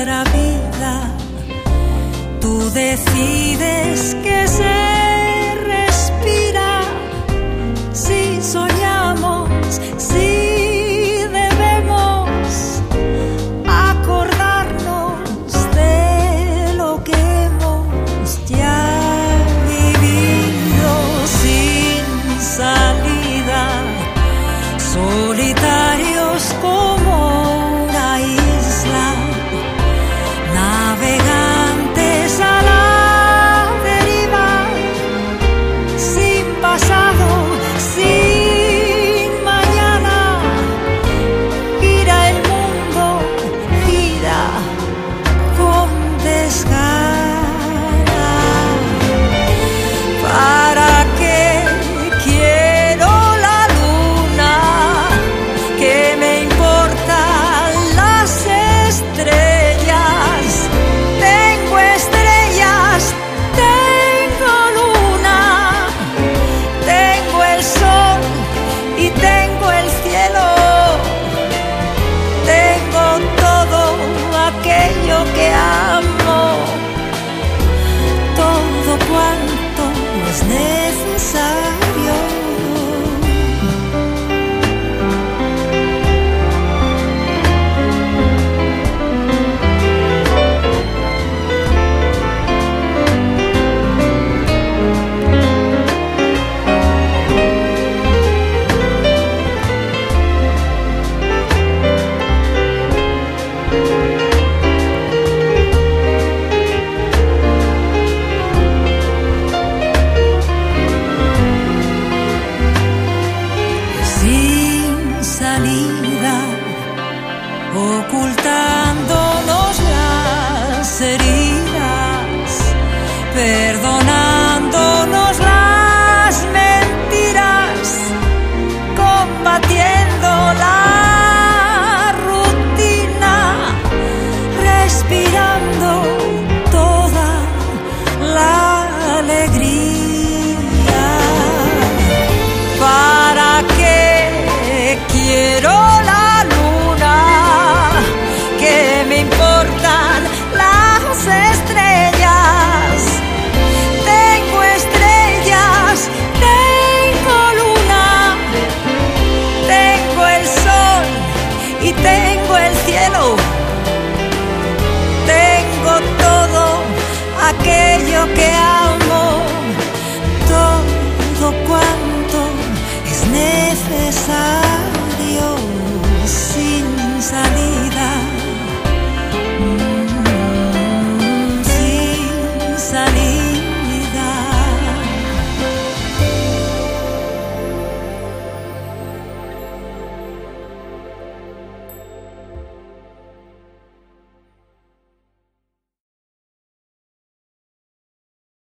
nuestra vida. Tú decides que se respira, si soñamos, si debemos acordarnos de lo que hemos ya vivido, sin salida, solitarios como una isla, navegantes a la deriva, sin pasado, sin mañana. Gira el mundo, gira con desgana. ¿Para qué quiero la luna? ¿Qué me importan las estrellas? Tengo estrellas, tengo luna, tengo el sol y tengo el cielo, tengo todo aquello que amo, todo cuanto es necesario. Sin salida, ocultándonos las heridas, perdona.